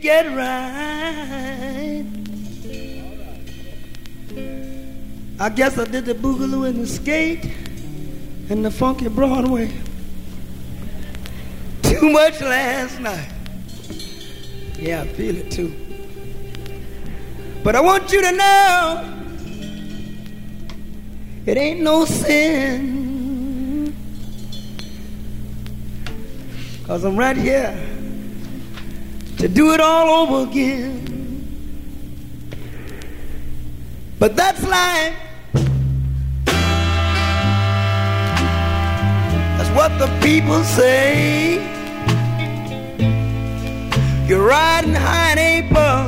get right. I guess I did the boogaloo and the skate and the funky Broadway too much last night. Yeah, I feel it too. But I want you to know it ain't no sin, 'cause I'm right here to do it all over again. But that's life. That's what the people say. You're riding high in April,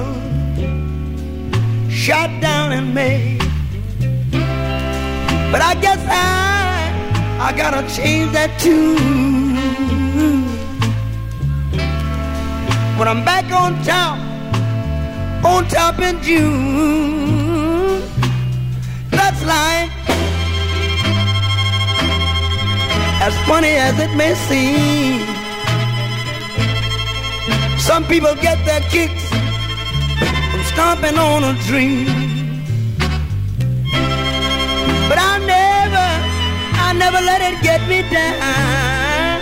shot down in May. But I guess I gotta change that tune. When I'm back on top in June, that's life. As funny as it may seem, some people get their kicks from stomping on a dream. But I never let it get me down.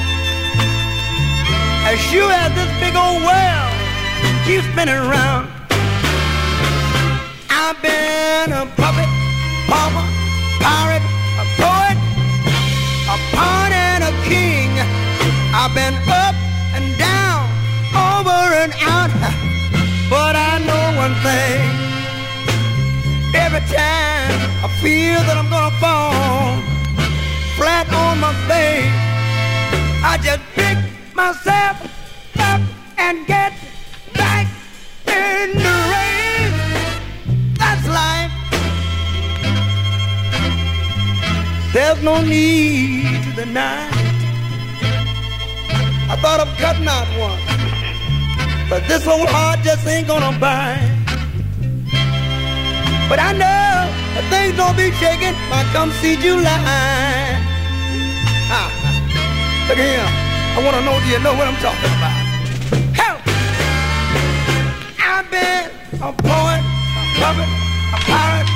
As sure as this big old world keeps spinning around, I've been a puppet, pauper, pirate, a poet, a pawn and a king. I've been up and down, over and out, but I know one thing. Every time I feel that I'm gonna fall flat on my face, I just pick myself up and get back in the race. That's life. There's no need to deny. I thought of cutting out one, but this old heart just ain't gonna bite. But I know that things don't be shaking by come see July. Look here, I wanna know, do you know what I'm talking about? Help! I've been a poet, a puppet, a pirate,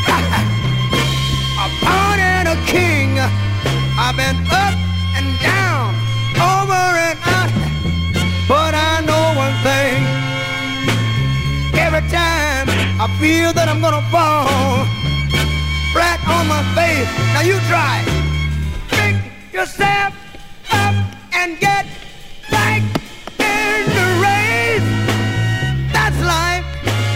a pawn and a king. I've been up and down, over and out, but I know one thing. Every time I feel that I'm gonna fall flat on my face, now you try. Pick yourself up and get back in the race. That's life.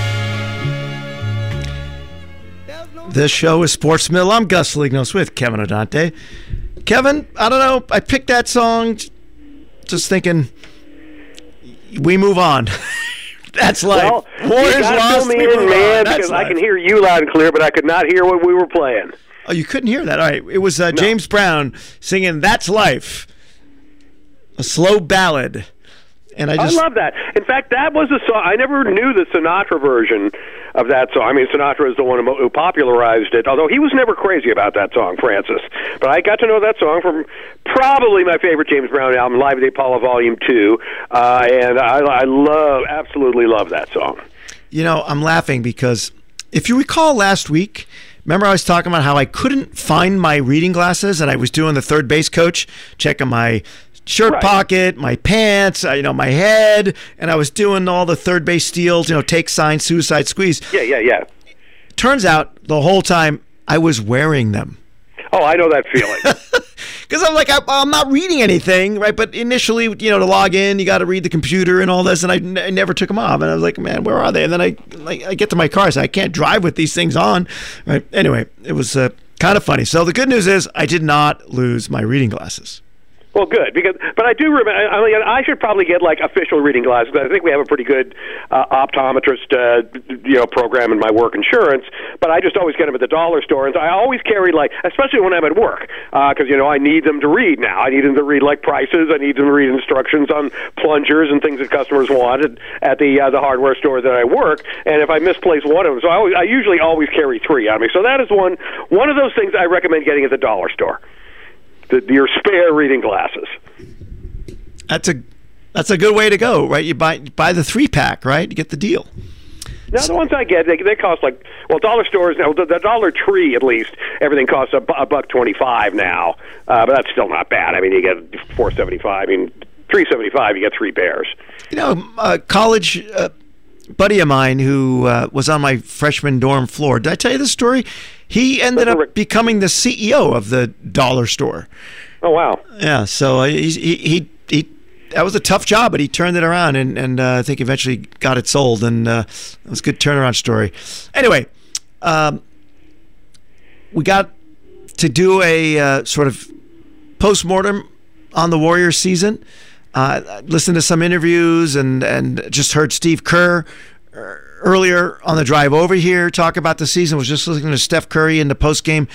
This show is Sports Mill. I'm Gus Lignos with Kevin Adante. Kevin, I don't know, I picked that song just thinking we move on. That's life. Well, War you is gotta lost, fill me in, man, because I can hear you loud and clear, but I could not hear what we were playing. Oh, you couldn't hear that? All right. It was James Brown singing That's Life, a slow ballad. And I love that. In fact, that was a song. I never knew the Sinatra version of that song. I mean, Sinatra is the one who popularized it, although he was never crazy about that song, Francis. But I got to know that song from probably my favorite James Brown album, Live at the Apollo Volume 2, and I absolutely love that song. You know, I'm laughing because if you recall last week, remember I was talking about how I couldn't find my reading glasses, and I was doing the third base coach, checking my shirt pocket, my pants, my head, and I was doing all the third base steals, take sign, suicide squeeze. Yeah. Turns out the whole time I was wearing them. Oh, I know that feeling. Because I'm like, I'm not reading anything, right? But initially, to log in, you got to read the computer and all this, and I never took them off. And I was like, man, where are they? And then I get to my car, so I can't drive with these things on, right? Anyway, it was kind of funny. So the good news is I did not lose my reading glasses. Well, good, but I do remember. I should probably get official reading glasses. I think we have a pretty good optometrist, program in my work insurance. But I just always get them at the dollar store, and so I always carry especially when I'm at work, because I need them to read now. I need them to read prices. I need them to read instructions on plungers and things that customers want at the hardware store that I work. And if I misplace one of them, so I usually always carry three on me. So that is one of those things I recommend getting at the dollar store. Your spare reading glasses. That's That's a good way to go, right? You buy the 3-pack, right? You get the deal. Now, the ones I get, they cost dollar stores now. The Dollar Tree, at least, everything costs $1.25 now, but that's still not bad. I mean, you get $4.75. I mean, $3.75. You get 3 pairs. A college buddy of mine who was on my freshman dorm floor. Did I tell you this story? He ended up becoming the CEO of the dollar store. Oh wow! Yeah, so he that was a tough job, but he turned it around, and I think eventually got it sold, and it was a good turnaround story. Anyway, we got to do a sort of postmortem on the Warriors season. Listened to some interviews and just heard Steve Kerr earlier on the drive over here talk about the season. Was just listening to Steph Curry in the postgame.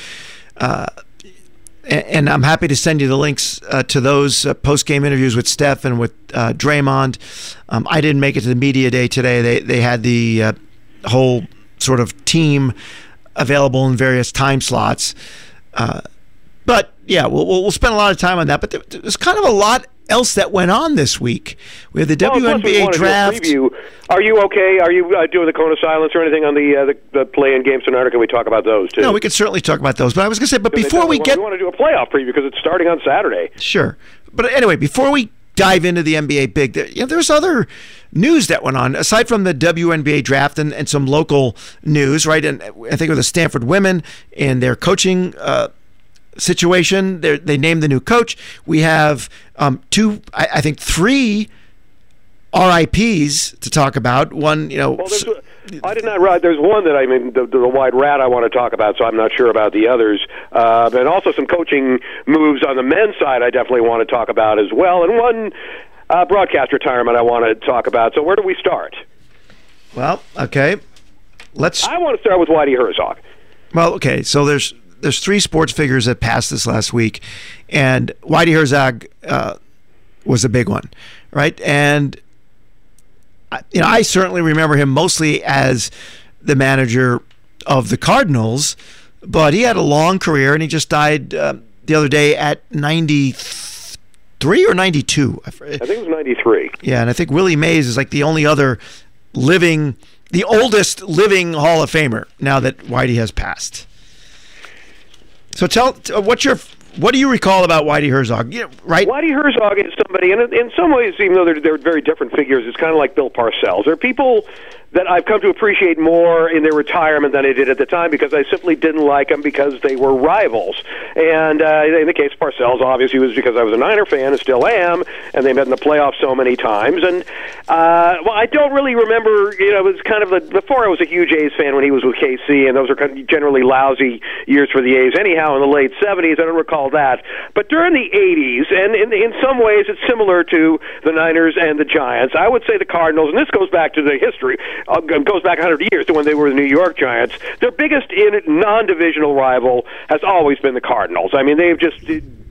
And I'm happy to send you the links to those post-game interviews with Steph and with Draymond. I didn't make it to the media day today. They had the whole sort of team available in various time slots. But yeah, we'll spend a lot of time on that. But there's kind of a lot else that went on this week. We had the WNBA draft. Are you okay? Are you doing the cone of silence or anything on the play-in games tonight, or can we talk about those too? No, we could certainly talk about those. But I was going to say, before we want to do a playoff preview because it's starting on Saturday. Sure. But anyway, before we dive into the NBA big, there's other news that went on aside from the WNBA draft and some local news, right? And I think with the Stanford women and their coaching situation. They named the new coach. We have three RIPs to talk about. One, I did not write. There's one that the wide rat I want to talk about, so I'm not sure about the others. And also some coaching moves on the men's side I definitely want to talk about as well. And one broadcast retirement I want to talk about. So where do we start? Well, okay. I want to start with Whitey Herzog. Well, okay. So there's 3 sports figures that passed this last week, and Whitey Herzog was a big one, right? And I certainly remember him mostly as the manager of the Cardinals, but he had a long career, and he just died the other day at 93 or 92. I think it was 93. Yeah, and I think Willie Mays is like the oldest living Hall of Famer now that Whitey has passed. So what do you recall about Whitey Herzog? Right? Whitey Herzog is somebody, and in some ways, even though they're very different figures, it's kind of like Bill Parcells. They're people that I've come to appreciate more in their retirement than I did at the time because I simply didn't like them because they were rivals. And in the case of Parcells, obviously, it was because I was a Niner fan and still am, and they met in the playoffs so many times. And, I don't really remember, it was kind of before I was a huge A's fan when he was with KC, and those were kind of generally lousy years for the A's. Anyhow, in the late 70s, I don't recall that. But during the 80s, and in some ways it's similar to the Niners and the Giants, I would say the Cardinals, and this goes back to the history, goes back 100 years to when they were the New York Giants. Their biggest non-divisional rival has always been the Cardinals. I mean, they've just,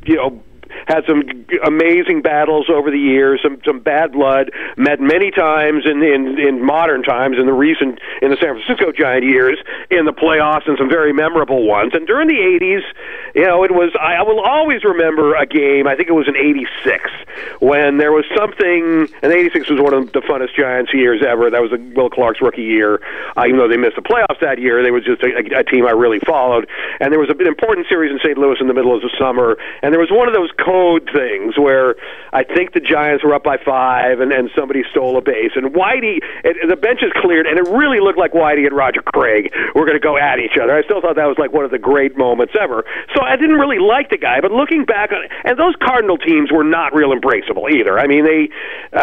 had some amazing battles over the years, some bad blood, met many times in modern times in the San Francisco Giant years in the playoffs, and some very memorable ones. And during the 80s, it was, I will always remember a game, I think it was in 86, when there was something, and 86 was one of the funnest Giants years ever. That was Will Clark's rookie year. Even though they missed the playoffs that year, they was just a team I really followed. And there was an important series in St. Louis in the middle of the summer, and there was one of those code things where I think the Giants were up by 5 and somebody stole a base, and Whitey, the benches cleared, and it really looked like Whitey and Roger Craig were going to go at each other. I still thought that was like one of the great moments ever. So I didn't really like the guy, but looking back on it, and those Cardinal teams were not real embraceable either. I mean, they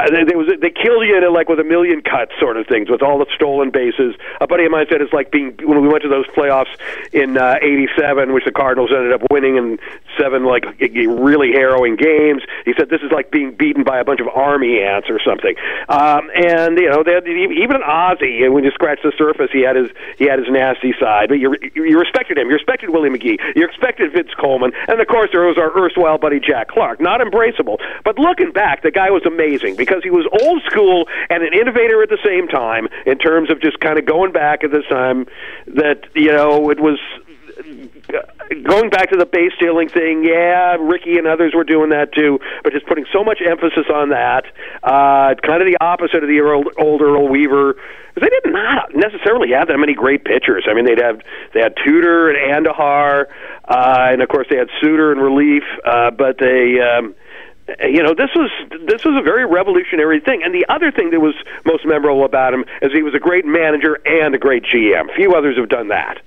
killed you in with a million cuts sort of things with all the stolen bases. A buddy of mine said it's like when we went to those playoffs in 87, which the Cardinals ended up winning in 7 really harrowing games. He said this is like being beaten by a bunch of army ants or something. And they had even Ozzie, and when you scratch the surface, he had his nasty side. But you respected him. You respected Willie McGee. You respected Vince Coleman, and of course there was our erstwhile buddy Jack Clark. Not embraceable, but looking back, the guy was amazing because he was old school and an innovator at the same time in terms of just kind of going back at this time that it was. going back to the base stealing thing, yeah, Ricky and others were doing that too, but just putting so much emphasis on that. Kind of the opposite of the old Earl Weaver. They did not necessarily have that many great pitchers. I mean, they had Tudor and Andahar, and of course they had Suter in relief, but they. This was a very revolutionary thing. And the other thing that was most memorable about him is he was a great manager and a great GM. Few others have done that.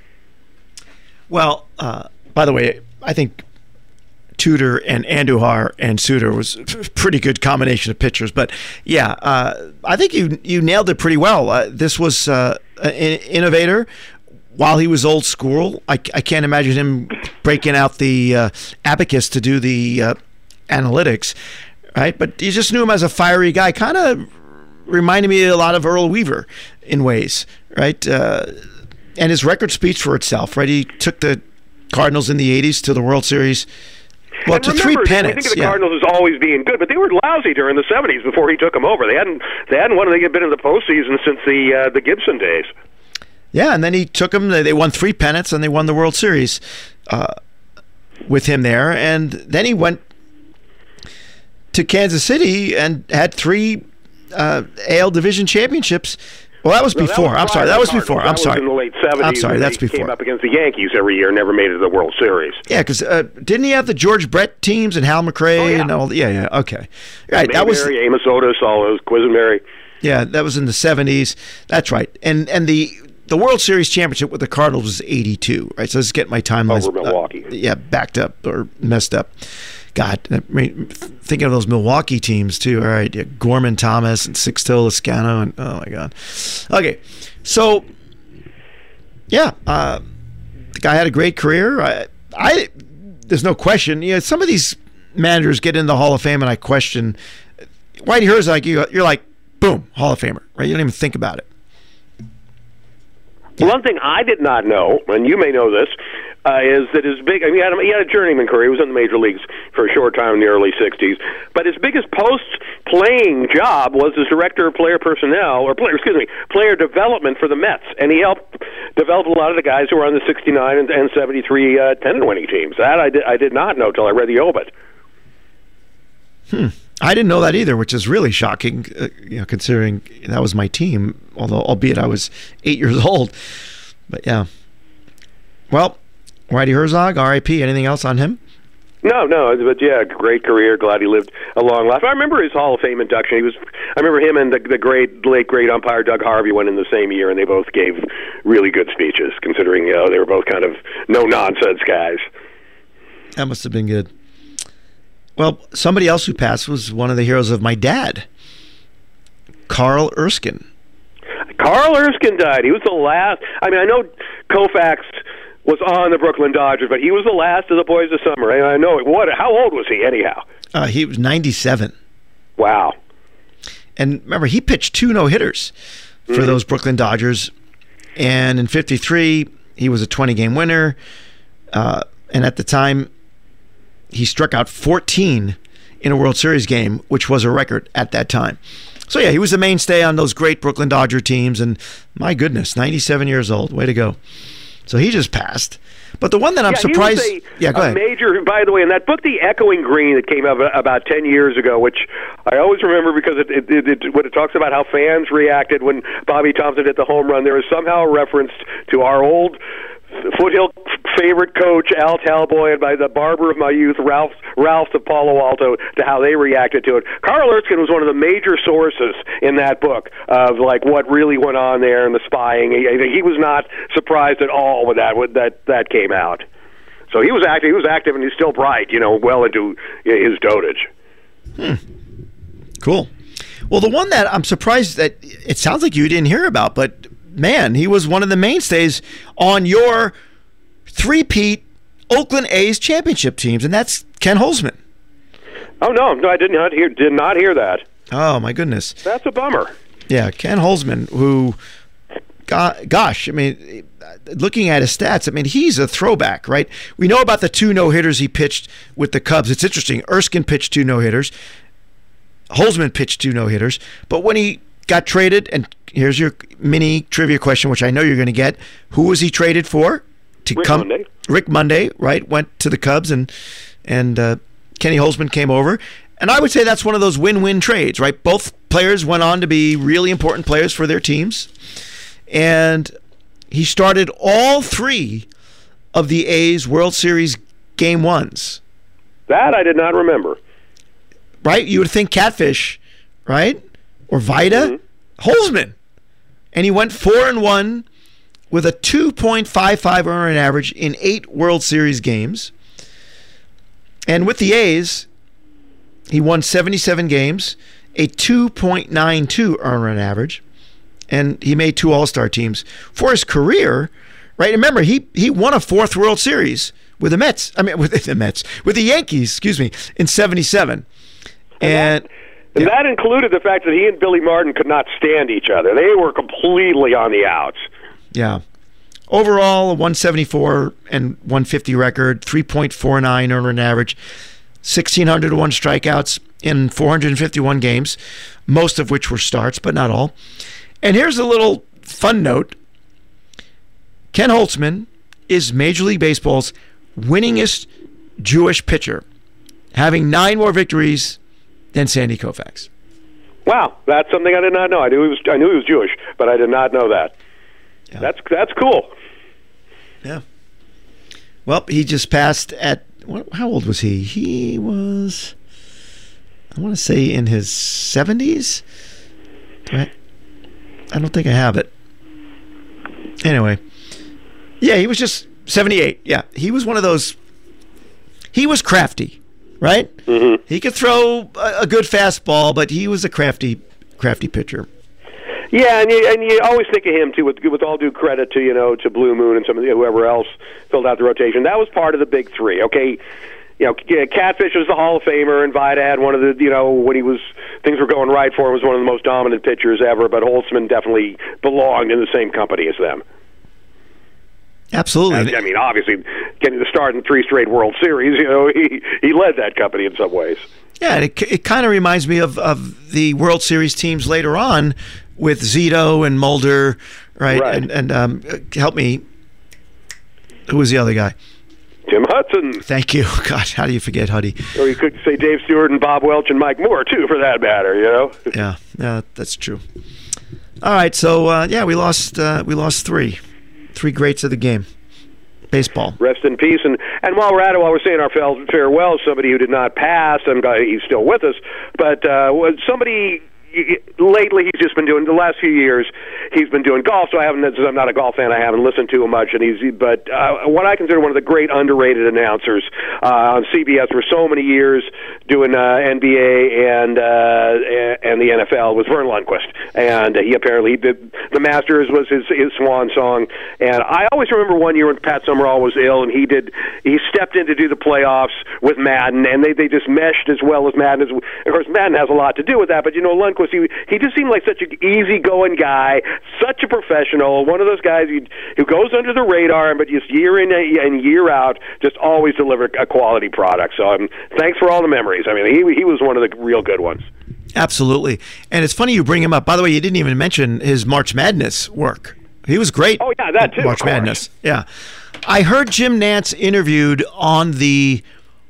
Well, by the way, I think Tudor and Andujar and Suter was a pretty good combination of pitchers. But yeah, I think you nailed it pretty well. This was an innovator. While he was old school, I can't imagine him breaking out the abacus to do the analytics, right? But you just knew him as a fiery guy. Kind of reminded me a lot of Earl Weaver in ways, right? And his record speaks for itself, right? He took the Cardinals in the 80s to the World Series. Well, and to remember, 3 pennants. We think of the Cardinals as always being good, but they were lousy during the 70s before he took them over. They hadn't won. They had been in the postseason since the Gibson days. Yeah, and then he took them. They won 3 pennants, and they won the World Series with him there. And then he went to Kansas City and had 3 AL Division championships. Well, that was before. I'm sorry. That was before. I'm sorry. In the late 70s. I'm sorry. That's they before. Came up against the Yankees every year, never made it to the World Series. Yeah, because didn't he have the George Brett teams and Hal McRae and all? Yeah. Okay. Right. Mayberry, that was Amos Otis, all those Quisenberry. Yeah, that was in the 70s. That's right. And the World Series championship with the Cardinals was 82. Right. So let's get my timeline. Over Milwaukee. Backed up or messed up. God, thinking of those Milwaukee teams too. All right, yeah, Gorman Thomas and Sixto Lezcano, and oh my God. Okay, so yeah, the guy had a great career. There's no question. You know, some of these managers get in the Hall of Fame, and I question. Whitey Herzog, you're like, boom, Hall of Famer, right? You don't even think about it. Yeah. One thing I did not know, and you may know this, is that his big. I mean, he had a journeyman career. He was in the major leagues for a short time in the early '60s. But his biggest post-playing job was as director of player personnel, or player development for the Mets, and he helped develop a lot of the guys who were on the '69 and '73 pennant-winning teams. That I did not know till I read the obit. I didn't know that either, which is really shocking, considering that was my team. Although, albeit I was 8 years old. But yeah. Well, Whitey Herzog, R.I.P. Anything else on him? No, but yeah, great career. Glad he lived a long life. I remember his Hall of Fame induction. I remember him and the late great umpire Doug Harvey went in the same year, and they both gave really good speeches, considering they were both kind of no nonsense guys. That must have been good. Well, somebody else who passed was one of the heroes of my dad, Carl Erskine. Carl Erskine died. He was the last. I mean, I know Koufax was on the Brooklyn Dodgers, but he was the last of the boys of summer. I know. How old was he, anyhow? He was 97. Wow. And remember, he pitched 2 no-hitters for those Brooklyn Dodgers. And in '53, he was a 20-game winner. And at the time, he struck out 14 in a World Series game, which was a record at that time. So, yeah, he was a mainstay on those great Brooklyn Dodger teams. And my goodness, 97 years old. Way to go. So he just passed. But the one that I'm surprised... He was a major, by the way, in that book, The Echoing Green, that came out about 10 years ago, which I always remember because when it talks about how fans reacted when Bobby Thompson hit the home run, there is somehow a reference to our old Foothill favorite coach, Al Talboy, and by the barber of my youth, Ralph of Palo Alto, to how they reacted to it. Carl Erskine was one of the major sources in that book of like what really went on there and the spying. He was not surprised at all when that came out. So he was active, and he's still bright, well into his dotage. Cool. Well, the one that I'm surprised that it sounds like you didn't hear about, but man, he was one of the mainstays on your three-peat Oakland A's championship teams, and that's Ken Holzman. Oh no, I did not hear that. Oh my goodness, that's a bummer. Yeah, Ken Holzman, who, gosh, I mean, looking at his stats, I mean, he's a throwback, right? We know about the 2 no-hitters he pitched with the Cubs. It's interesting. Erskine pitched 2 no-hitters. Holzman pitched 2 no-hitters, but when he got traded, and here's your mini trivia question, which I know you're going to get. Who was he traded for? Rick Monday. Rick Monday, right, went to the Cubs, and Kenny Holtzman came over. And I would say that's one of those win-win trades, right? Both players went on to be really important players for their teams. And he started all 3 of the A's World Series Game 1s. That I did not remember. Right? You would think Catfish, right? Or Vida. Holtzman. And he went 4-1 with a 2.55 earned average in 8 World Series games. And with the A's, he won 77 games, a 2.92 earned run average, and he made 2 All-Star teams. For his career, right? Remember, he won a 4th World Series with the Mets. With the Yankees, in 77. And that included the fact that he and Billy Martin could not stand each other. They were completely on the outs. Yeah. Overall, a 174 and 150 record, 3.49 earned run average, 1,601 strikeouts in 451 games, most of which were starts, but not all. And here's a little fun note. Ken Holtzman is Major League Baseball's winningest Jewish pitcher, having 9 more victories than Sandy Koufax. Wow, that's something I did not know. I knew he was Jewish, but I did not know that. Yeah. That's cool. Yeah. Well, he just passed at, how old was he? He was, I want to say, in his 70s. Right? I don't think I have it. Anyway. Yeah, he was just 78. Yeah, he was one of those. He was crafty, right? Mm-hmm. He could throw a good fastball, but he was a crafty pitcher. Yeah, and you always think of him too, with all due credit to to Blue Moon and some of whoever else filled out the rotation. That was part of the big 3. Okay, Catfish was the Hall of Famer, and Vida had one of the when things were going right for him, was one of the most dominant pitchers ever. But Holtzman definitely belonged in the same company as them. Absolutely. I mean, obviously, getting the start in 3 straight World Series, he led that company in some ways. Yeah, and it kind of reminds me of the World Series teams later on with Zito and Mulder, right? And help me, who was the other guy? Tim Hudson. Thank you. God, how do you forget Huddy? Or you could say Dave Stewart and Bob Welch and Mike Moore, too, for that matter, Yeah, that's true. All right, so, we lost 3 greats of the game. Baseball. Rest in peace. And while we're at it, while we're saying our farewell, somebody who did not pass, and he's still with us, but somebody lately he's just been doing, the last few years, he's been doing golf, so I'm not a golf fan, I haven't listened to him much, but what I consider one of the great underrated announcers on CBS for so many years, doing NBA and the NFL, was Vern Lundquist, and he apparently did the Masters was his swan song, and I always remember one year when Pat Summerall was ill, and he stepped in to do the playoffs with Madden, and they just meshed as well as Madden. Of course, Madden has a lot to do with that, but Lundquist, he just seemed like such an easygoing guy, such a professional, one of those guys who goes under the radar, but just year in and year out, just always deliver a quality product. So thanks for all the memories. I mean, he was one of the real good ones. Absolutely. And it's funny you bring him up. By the way, you didn't even mention his March Madness work. He was great. Oh, yeah, that too. March Madness. Yeah. I heard Jim Nantz interviewed on the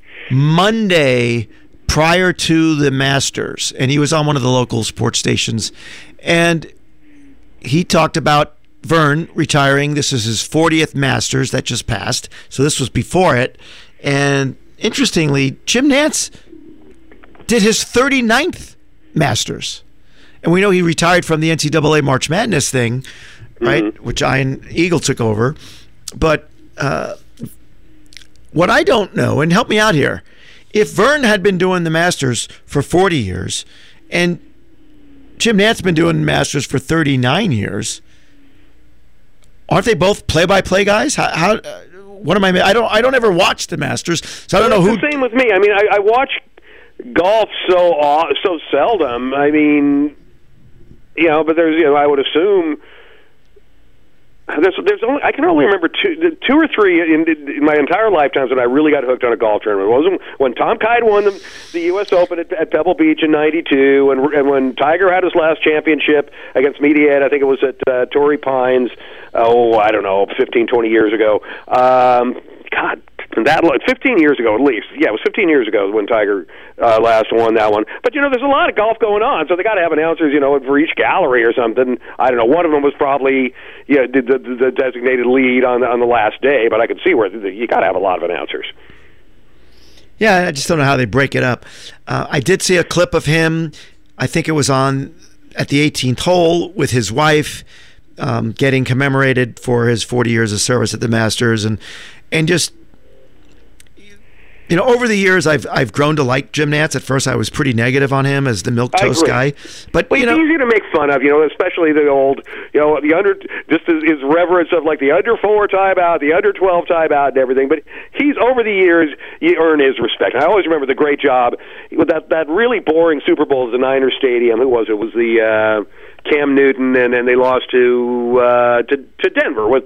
Monday prior to the Masters, and he was on one of the local sports stations, and he talked about Vern retiring. This is his 40th Masters that just passed, so this was before it. And interestingly, Jim Nantz did his 39th Masters, and we know he retired from the NCAA March Madness thing, right? Mm-hmm. Which Ian Eagle took over. But what I don't know, and help me out here, if Vern had been doing the Masters for 40 years and Jim Nantz been doing the Masters for 39 years, aren't they both play-by-play guys? How what am I? I don't ever watch the Masters, so I don't know who. The same with me. I mean, I watch golf so seldom. I mean, but there's I would assume. There's only, I can only remember two or three in my entire lifetimes when I really got hooked on a golf tournament. It was when Tom Kite won the U.S. Open at Pebble Beach in '92, and when Tiger had his last championship against Mediate. I think it was at Torrey Pines. I don't know, 15, 20 years ago. God, that 15 years ago at least. Yeah, it was 15 years ago when Tiger last won that one. But there's a lot of golf going on, so they got to have announcers, for each gallery or something. I don't know. One of them was probably the designated lead on the last day, but I could see where you got to have a lot of announcers. Yeah, I just don't know how they break it up. I did see a clip of him. I think it was at the 18th hole with his wife, getting commemorated for his 40 years of service at the Masters, and just over the years I've grown to like Jim Nantz. At first I was pretty negative on him as the milquetoast guy, but it's easy to make fun of, especially the old, the under, just his reverence of like the under 4 timeout, the under 12 timeout, and everything. But he's over the years, he earned his respect. And I always remember the great job with that really boring Super Bowl at the Niners Stadium. Who was it? It was the Cam Newton, and then they lost to Denver with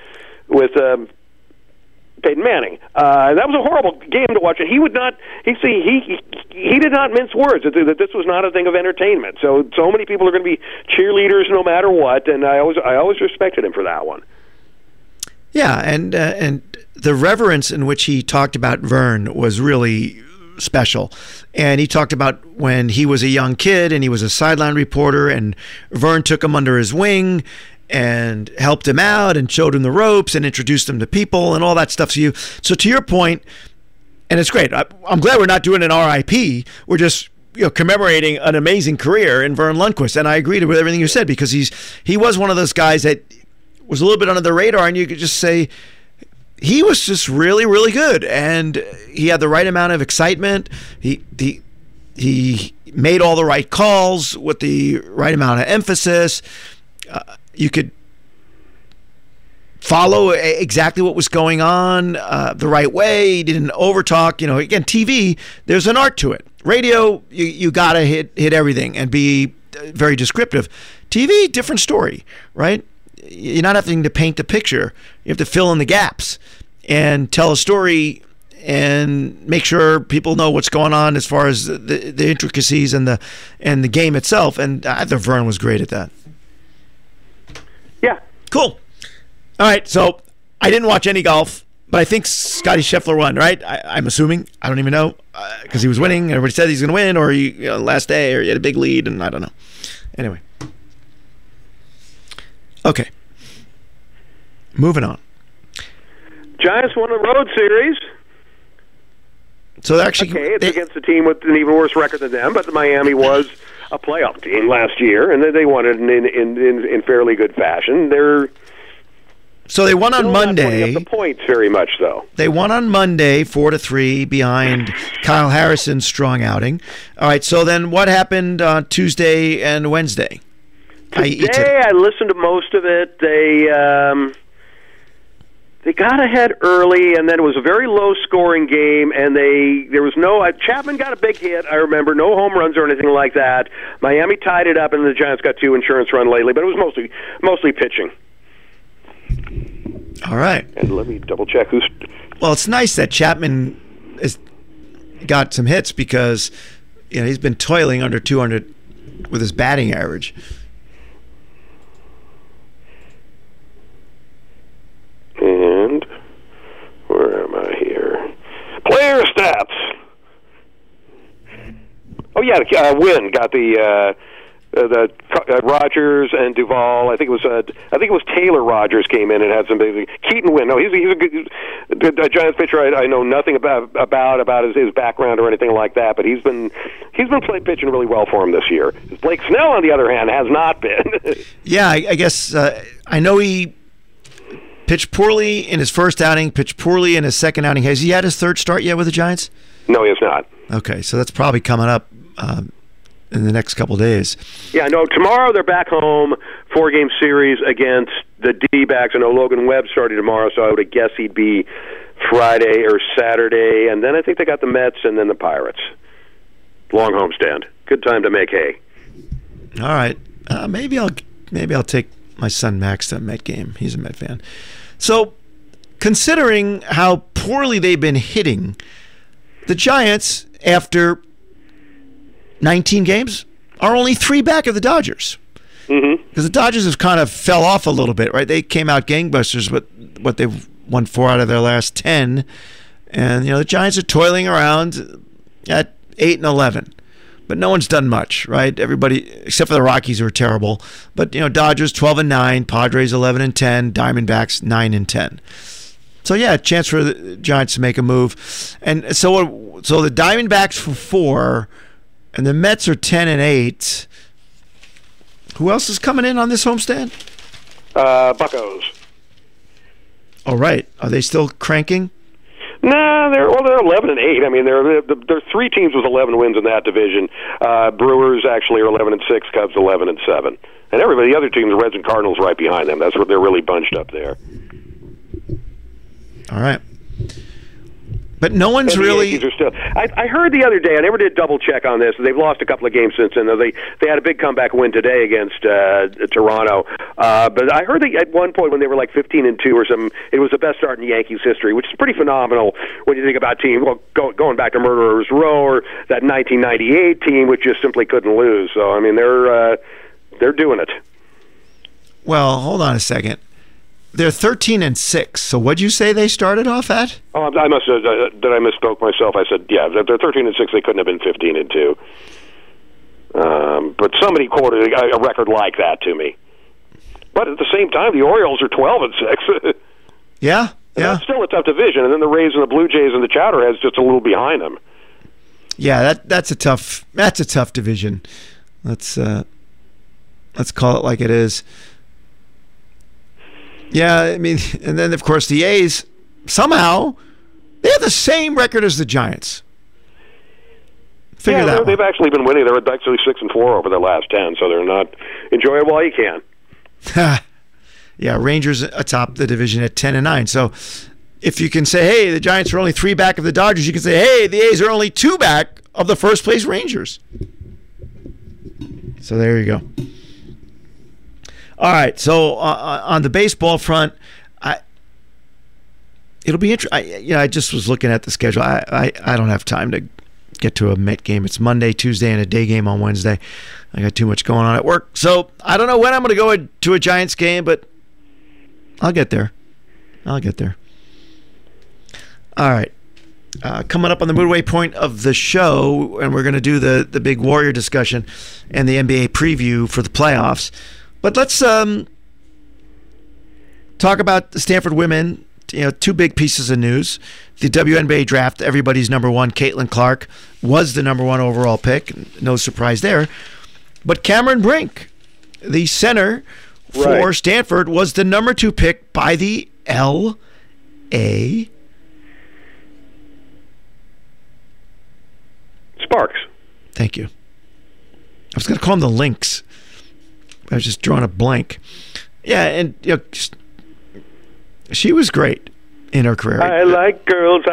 Peyton Manning. That was a horrible game to watch, and he would not. He did not mince words. That this was not a thing of entertainment. So many people are going to be cheerleaders no matter what, and I always respected him for that one. Yeah, and the reverence in which he talked about Vern was really special. And he talked about when he was a young kid and he was a sideline reporter, and Vern took him under his wing and helped him out and showed him the ropes and introduced him to people and all that stuff. So to your point, and it's great. I'm glad we're not doing an RIP. We're just commemorating an amazing career in Vern Lundquist. And I agree with everything you said, because he was one of those guys that was a little bit under the radar, and you could just say he was just really, really good, and he had the right amount of excitement. He made all the right calls with the right amount of emphasis. You could follow exactly what was going on the right way. He didn't overtalk. Again, TV, there's an art to it. Radio, you got to hit everything and be very descriptive. TV, different story, right? You're not having to paint the picture. You have to fill in the gaps and tell a story and make sure people know what's going on as far as the intricacies and the game itself. And I thought Vern was great at that. Yeah. Cool. All right, so I didn't watch any golf, but I think Scottie Scheffler won, right? I'm assuming. I don't even know, because he was winning. Everybody said he's going to win, or last day, or he had a big lead, and I don't know. Anyway. Okay. Moving on. Giants won the Road Series. So actually, it's against a team with an even worse record than them, but Miami was a playoff team last year, and they won it in fairly good fashion. So they won on Monday. Not putting up the points very much, though. They won on Monday, 4-3, behind Kyle Harrison's strong outing. All right. So then, what happened on Tuesday and Wednesday? Today, I listened to most of it. They got ahead early, and then it was a very low-scoring game, and there was no Chapman got a big hit, I remember, no home runs or anything like that. Miami tied it up, and the Giants got 2 insurance run lately, but it was mostly pitching. All right. And let me double-check who's... Well, it's nice that Chapman has got some hits, because he's been toiling under 200 with his batting average. And where am I here? Player stats. Oh yeah, Wynn got the Rogers and Duvall. I think it was Taylor Rogers came in and had some big. Keaton Wynn. No, he's a good Giants pitcher. I know nothing about his background or anything like that, but he's been pitching really well for him this year. Blake Snell, on the other hand, has not been. Yeah, I guess I know he pitched poorly in his first outing, pitched poorly in his second outing. Has he had his third start yet with the Giants? No, he has not. Okay, so that's probably coming up in the next couple of days. Yeah, no, tomorrow they're back home, 4-game series against the D-backs. I know Logan Webb started tomorrow, so I would guess he'd be Friday or Saturday. And then I think they got the Mets and then the Pirates. Long homestand. Good time to make hay. All right. Maybe I'll take my son Max to a Met game. He's a Met fan. So, considering how poorly they've been hitting, the Giants, after 19 games, are only 3 back of the Dodgers. Because the Dodgers have kind of fell off a little bit, right? They came out gangbusters, but they've won 4 out of their last 10. And, the Giants are toiling around at 8-11. But no one's done much, right? Everybody, except for the Rockies, who are terrible. But, Dodgers 12-9, Padres 11-10, Diamondbacks 9-10. So, yeah, a chance for the Giants to make a move. And so the Diamondbacks for 4, and the Mets are 10-8. Who else is coming in on this homestand? Buccos. All right. Are they still cranking? Nah, they're 11-8. I mean, there are 3 teams with 11 wins in that division. Brewers actually are 11-6. Cubs 11-7, and everybody, the other teams, Reds and Cardinals, right behind them. That's where they're really bunched up there. All right. But no one's really. Are still, I heard the other day. I never did double check on this. They've lost a couple of games since then. They had a big comeback win today against Toronto. But I heard that at one point when they were like 15-2 or something, it was the best start in Yankees history, which is pretty phenomenal when you think about teams. Well, going back to Murderers Row or that 1998 team, which just simply couldn't lose. So I mean, they're doing it. Well, hold on a second. They're 13-6. So what'd you say they started off at? Oh, I must have. Did I misspoke myself? I said, yeah, they're 13-6. They couldn't have been 15-2. But somebody quoted a record like that to me. But at the same time, the Orioles are 12-6. Yeah. It's still a tough division, and then the Rays and the Blue Jays and the Chowderheads just a little behind them. Yeah, that's a tough division. Let's call it like it is. Yeah, I mean, and then of course the A's somehow they have the same record as the Giants. They've actually been winning. They're actually 6-4 over their last 10, so they're not enjoy it while you can. Yeah, Rangers atop the division at 10-9. So if you can say, hey, the Giants are only 3 back of the Dodgers, you can say, hey, the A's are only 2 back of the first place Rangers. So there you go. All right, so on the baseball front, it'll be interesting. I just was looking at the schedule. I don't have time to get to a Met game. It's Monday, Tuesday, and a day game on Wednesday. I got too much going on at work. So I don't know when I'm going to go to a Giants game, but I'll get there. All right. Coming up on the midway point of the show, and we're going to do the big Warrior discussion and the NBA preview for the playoffs. But let's talk about the Stanford women. 2 big pieces of news. The WNBA draft, everybody's number 1, Caitlin Clark, was the number 1 overall pick. No surprise there. But Cameron Brink, the center for Stanford, was the number 2 pick by the L.A. Sparks. Thank you. I was going to call them the Lynx. I was just drawing a blank. Yeah, and she was great in her career. I like girls.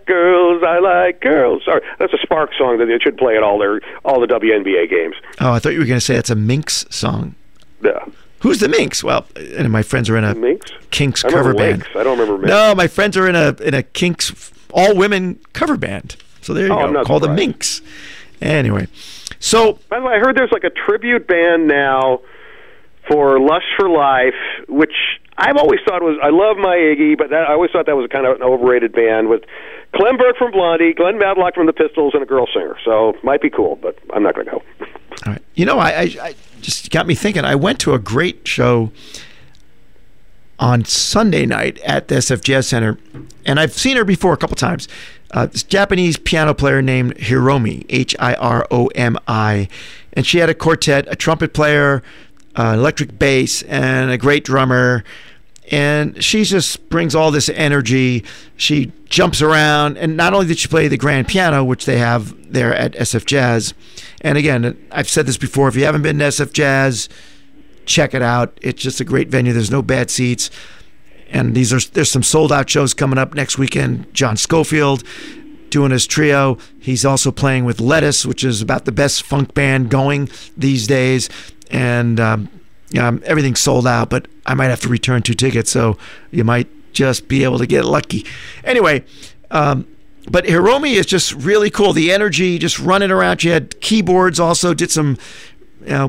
Sorry, that's a Sparks song that they should play at all the WNBA games. Oh, I thought you were going to say it's a Minx song. Yeah. Who's the Minx? Well, and my friends are in a Minx? Kinks cover band. I don't remember Minx. No, my friends are in a Kinks all-women cover band. So there you go. Called the Minx. Anyway, so by the way, I heard there's like a tribute band now for Lust for Life, which I've always thought was, I love my Iggy, but I always thought that was kind of an overrated band with Clem Burke from Blondie, Glenn Matlock from the Pistols, and a girl singer. So might be cool, but I'm not going to go. All right. I just got me thinking. I went to a great show on Sunday night at the SF Jazz Center, and I've seen her before a couple times. This Japanese piano player named Hiromi, Hiromi, and she had a quartet, a trumpet player, electric bass, and a great drummer. And she just brings all this energy. She jumps around. And not only did she play the grand piano, which they have there at SF Jazz. And again, I've said this before, if you haven't been to SF Jazz, check it out. It's just a great venue. There's no bad seats. And there's some sold-out shows coming up next weekend. John Schofield doing his trio. He's also playing with Lettuce, which is about the best funk band going these days. And everything's sold out, but I might have to return 2 tickets, so you might just be able to get lucky. Anyway, but Hiromi is just really cool. The energy, just running around. She had keyboards also, did some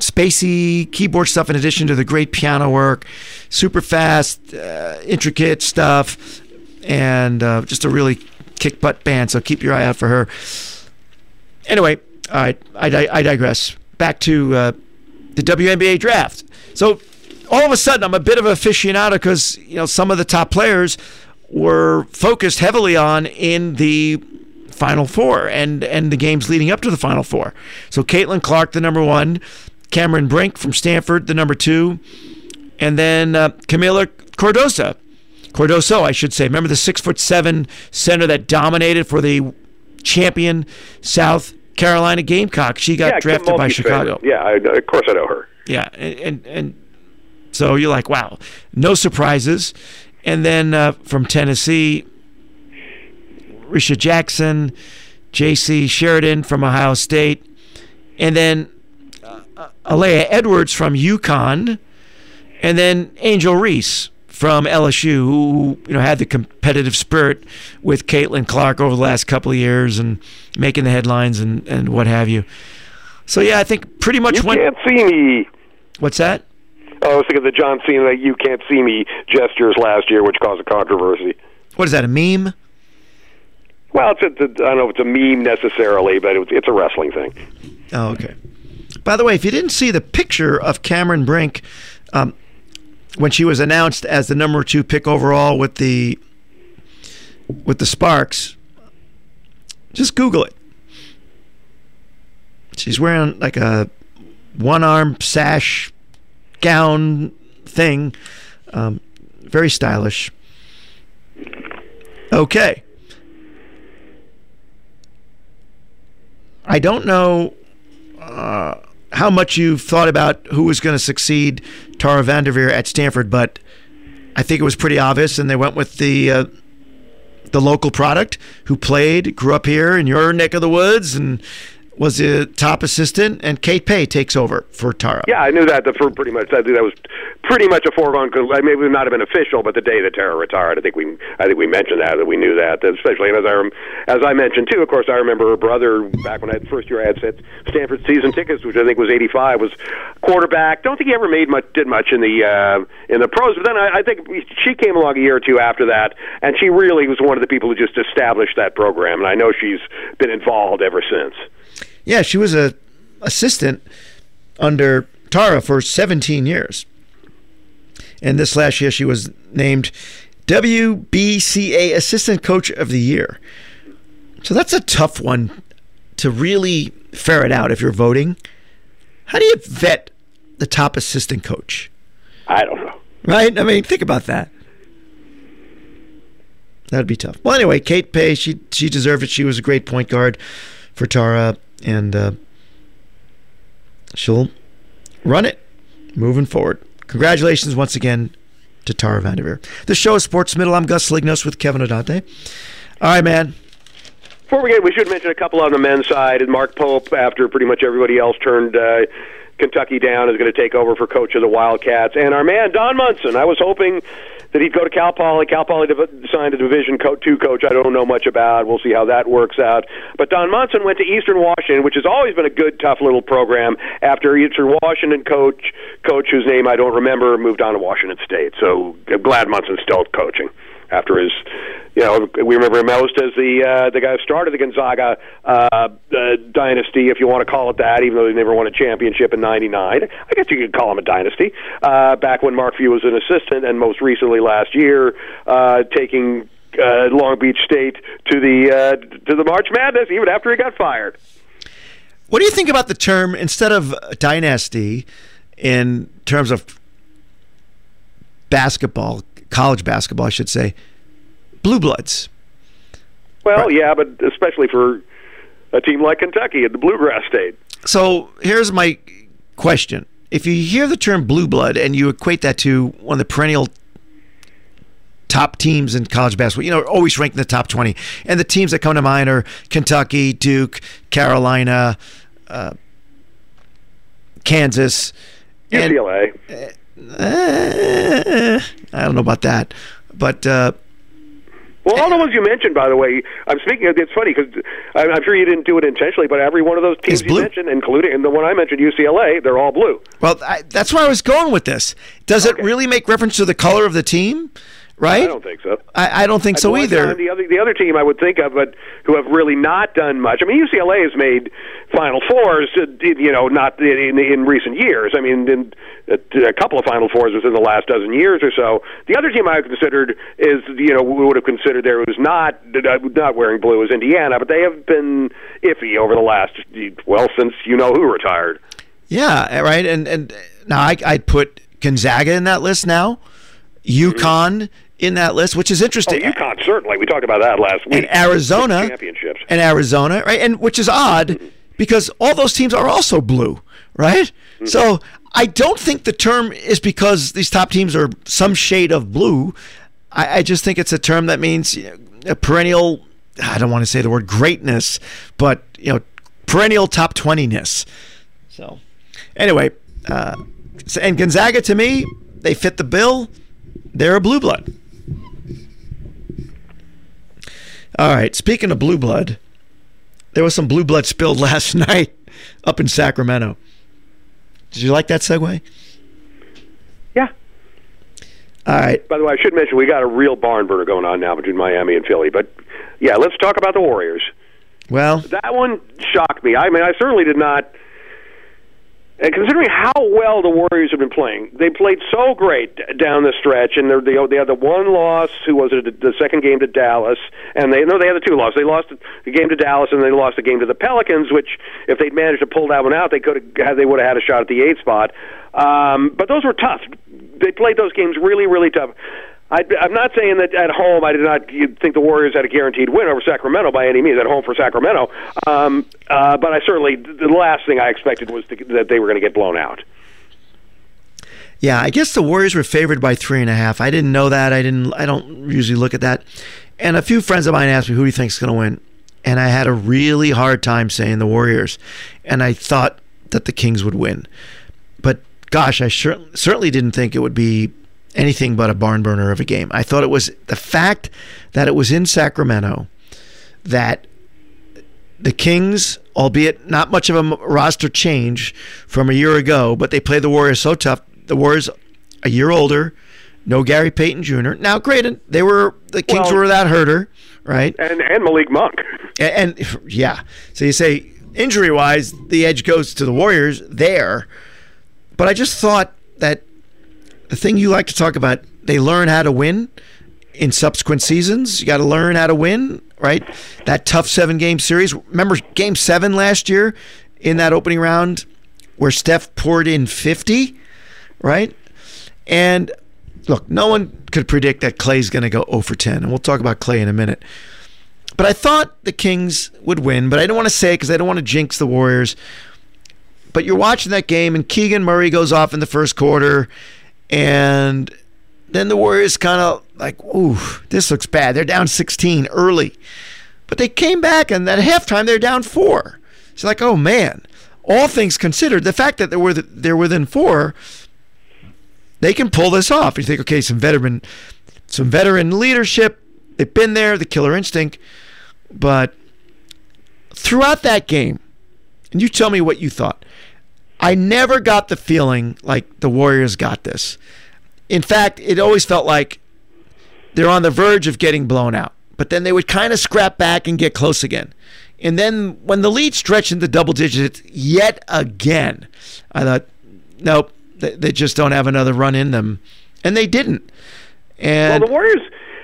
spacey keyboard stuff in addition to the great piano work, super fast, intricate stuff, and just a really kick butt band. So keep your eye out for her. Anyway, all right, I digress. Back to the WNBA draft. So all of a sudden, I'm a bit of an aficionado because some of the top players were focused heavily on in the Final Four and the games leading up to the Final Four. So Caitlin Clark, the number 1, Cameron Brink from Stanford, the number 2, and then Camila Cardoso, I should say. Remember the 6'7" center that dominated for the champion South Carolina Gamecocks? She got drafted by Chicago. Yeah, of course I know her. Yeah, and so you're like, wow, no surprises. And then from Tennessee, Risha Jackson, J.C. Sheridan from Ohio State, and then Alea Edwards from UConn, and then Angel Reese from LSU, who had the competitive spirit with Caitlin Clark over the last couple of years and making the headlines and what have you. So yeah, I think pretty much You can't see me. What's that? Oh, I was thinking of the John Cena "you can't see me" gestures last year, which caused a controversy. What is that, a meme? Well, I don't know if it's a meme necessarily, but it's a wrestling thing. Oh, okay. By the way, if you didn't see the picture of Cameron Brink when she was announced as the number 2 pick overall with the Sparks, just Google it. She's wearing like a one-arm sash gown thing, very stylish. Okay. I don't know how much you've thought about who was going to succeed Tara Vanderveer at Stanford, but I think it was pretty obvious, and they went with the local product who played, grew up here in your neck of the woods, and was the top assistant, and Kate Pay takes over for Tara. Yeah, I knew that for pretty much. I think that was pretty much a foregone. Maybe it would not have been official, but the day that Tara retired, I think we mentioned that we knew that. Especially, and as I mentioned too. Of course, I remember her brother back when the first year I had Stanford season tickets, which I think was '85, was quarterback. Don't think he ever did much in the pros. But then I think she came along a year or two after that, and she really was one of the people who just established that program. And I know she's been involved ever since. Yeah, she was an assistant under Tara for 17 years. And this last year, she was named WBCA Assistant Coach of the Year. So that's a tough one to really ferret out if you're voting. How do you vet the top assistant coach? I don't know. Right? I mean, think about that. That'd be tough. Well, anyway, Kate Pay, she deserved it. She was a great point guard for Tara. And she'll run it moving forward. Congratulations once again to Tara Vanderveer. The show is Sports Middle. I'm Gus Lignos with Kevin O'Dante. All right, man. Before we should mention a couple on the men's side. And Mark Pope, after pretty much everybody else turned Kentucky down, is going to take over for coach of the Wildcats. And our man, Don Munson, I was hoping that he'd go to Cal Poly. Cal Poly signed a Division II coach I don't know much about. We'll see how that works out. But Don Munson went to Eastern Washington, which has always been a good, tough little program. After Eastern Washington coach whose name I don't remember, moved on to Washington State. So I'm glad Munson's still coaching. After his, we remember him most as the guy who started the Gonzaga dynasty, if you want to call it that, even though they never won a championship in '99. I guess you could call him a dynasty. Back when Mark Few was an assistant, and most recently last year, taking Long Beach State to the March Madness, even after he got fired. What do you think about the term, instead of dynasty, in terms of basketball? College basketball, I should say, blue bloods? Well, right. Yeah, but especially for a team like Kentucky and the Bluegrass State. So here's my question. If you hear the term blue blood and you equate that to one of the perennial top teams in college basketball, always ranked in the top 20, and the teams that come to mind are Kentucky, Duke, Carolina, Kansas, UCLA. I don't know about that, but Well, all the ones you mentioned, by the way, I'm speaking of, it's funny because I'm sure you didn't do it intentionally, but every one of those teams you mentioned, including the one I mentioned, UCLA, they're all blue. Well, that's where I was going with this. Does it really make reference to the color of the team? Right? I don't think so. I don't think so either. The other team I would think of, but who have really not done much. I mean, UCLA has made Final Fours, not in recent years. I mean, a couple of Final Fours within the last dozen years or so. The other team I considered we would have considered there was not wearing blue is Indiana, but they have been iffy over the last, since who retired. Yeah, right. And now I'd put Gonzaga in that list now. UConn in that list, which is interesting. Oh, UConn, certainly. We talked about that last week. And Arizona. Championships. And Arizona, right? And which is odd because all those teams are also blue, right? Mm-hmm. So I don't think the term is because these top teams are some shade of blue. I just think it's a term that means a perennial, I don't want to say the word greatness, but perennial top 20-ness. So anyway, and Gonzaga, to me, they fit the bill. They're a blue blood. All right, speaking of blue blood, there was some blue blood spilled last night up in Sacramento. Did you like that segue? Yeah. All right. By the way, I should mention we got a real barn burner going on now between Miami and Philly. But, yeah, let's talk about the Warriors. Well, that one shocked me. I mean, I certainly did not. And considering how well the Warriors have been playing, they played so great down the stretch, and they had the one loss. Who was it? The second game to Dallas, and they had the two losses. They lost the game to Dallas, and they lost the game to the Pelicans. Which, if they'd managed to pull that one out, they would have had a shot at the 8th spot. But those were tough. They played those games really, really tough. I'm not saying that at home I did not think the Warriors had a guaranteed win over Sacramento by any means, at home for Sacramento. But I certainly, the last thing I expected was that they were going to get blown out. Yeah, I guess the Warriors were favored by 3.5. I didn't know that. I don't usually look at that. And a few friends of mine asked me, who do you think is going to win? And I had a really hard time saying the Warriors. And I thought that the Kings would win. But gosh, I certainly didn't think it would be anything but a barn burner of a game. I thought it was the fact that it was in Sacramento, that the Kings, albeit not much of a roster change from a year ago, but they played the Warriors so tough. The Warriors a year older, no Gary Payton Jr. Now, granted, the Kings were that herder, right? And Malik Monk. And yeah, so you say injury-wise, the edge goes to the Warriors there. But I just thought that the thing you like to talk about, they learn how to win in subsequent seasons. You got to learn how to win, right? That tough 7-game series. Remember Game 7 last year in that opening round where Steph poured in 50, right? And look, no one could predict that Klay's going to go 0 for 10, and we'll talk about Klay in a minute. But I thought the Kings would win, but I don't want to say it because I don't want to jinx the Warriors. But you're watching that game, and Keegan Murray goes off in the first quarter, and then the Warriors kind of like, ooh, this looks bad. They're down 16 early. But they came back, and at halftime, they're down 4. It's like, oh, man. All things considered, the fact that they're within 4, they can pull this off. You think, okay, some veteran leadership. They've been there, the killer instinct. But throughout that game, and you tell me what you thought, I never got the feeling like the Warriors got this. In fact, it always felt like they're on the verge of getting blown out. But then they would kind of scrap back and get close again. And then when the lead stretched into double digits yet again, I thought, nope, they just don't have another run in them. And they didn't. And well, the Warriors,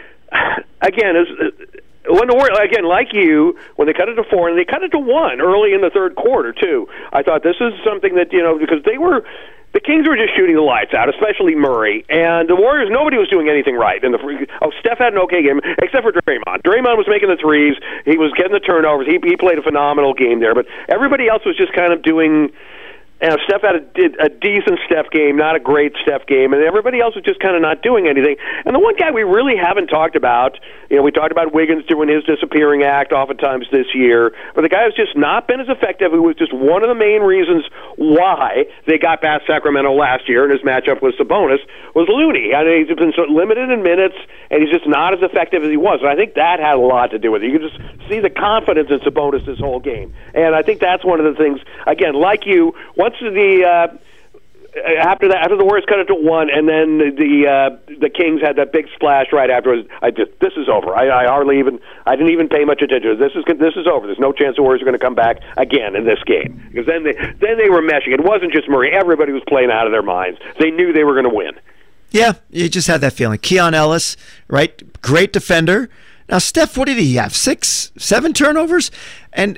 again, when the Warriors, again, like you, when they cut it to 4, and they cut it to 1 early in the third quarter, too, I thought this is something that, because the Kings were just shooting the lights out, especially Murray. And the Warriors, nobody was doing anything right. Steph had an okay game, except for Draymond. Draymond was making the threes. He was getting the turnovers. He played a phenomenal game there. But everybody else was just kind of doing And Steph had a decent Steph game, not a great Steph game, and everybody else was just kind of not doing anything. And the one guy we really haven't talked about, we talked about Wiggins doing his disappearing act oftentimes this year, but the guy who's just not been as effective, who was just one of the main reasons why they got past Sacramento last year in his matchup with Sabonis, was Looney. I mean, he's been so limited in minutes, and he's just not as effective as he was. And I think that had a lot to do with it. You could just see the confidence in Sabonis this whole game. And I think that's one of the things, again, like you, once after the Warriors cut it to 1, and then the Kings had that big splash right afterwards. This is over. I didn't even pay much attention. This is over. There's no chance the Warriors are going to come back again in this game, because then they were meshing. It wasn't just Murray. Everybody was playing out of their minds. They knew they were going to win. Yeah, you just had that feeling. Keon Ellis, right? Great defender. Now Steph, what did he have? 6, 7 turnovers, and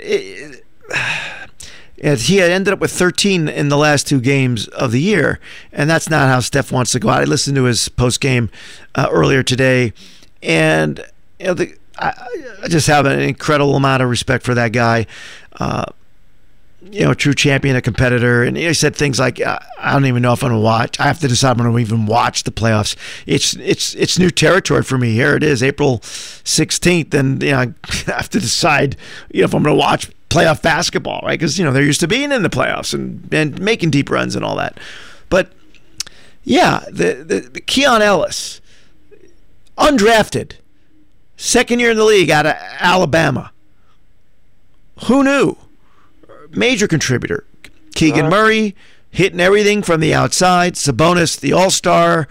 he had ended up with 13 in the last 2 games of the year, and that's not how Steph wants to go out. I listened to his post-game earlier today, and I just have an incredible amount of respect for that guy. A true champion, a competitor, and he said things like, "I don't even know if I'm going to watch. I have to decide if I'm going to even watch the playoffs. It's new territory for me. Here it is, April 16th, and I have to decide if I'm going to watch playoff basketball, right? Because they're used to being in the playoffs and making deep runs and all that. But yeah, the Keon Ellis, undrafted, second year in the league out of Alabama. Who knew? Major contributor. Keegan Murray hitting everything from the outside. Sabonis, the all-star.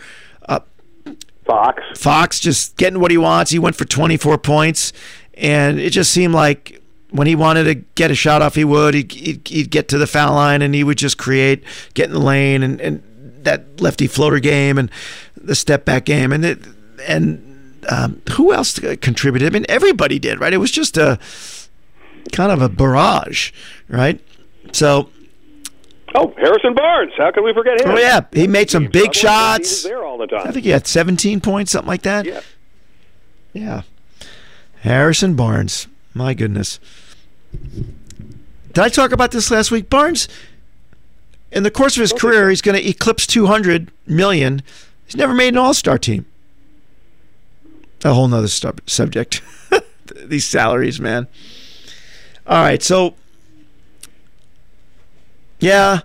Fox just getting what he wants. He went for 24 points, and it just seemed like when he wanted to get a shot off, he would. He'd get to the foul line, and he would just get in the lane, and that lefty floater game and the step-back game. And who else contributed? I mean, everybody did, right? It was just a kind of a barrage, right? So, Harrison Barnes. How can we forget him? Oh yeah, he made some big shots. He was there all the time. I think he had 17 points, something like that. Yeah. Harrison Barnes. My goodness. Did I talk about this last week? Barnes, in the course of his career, he's going to eclipse 200 million. He's never made an all-star team. A whole nother subject. These salaries, man. All right, so yeah,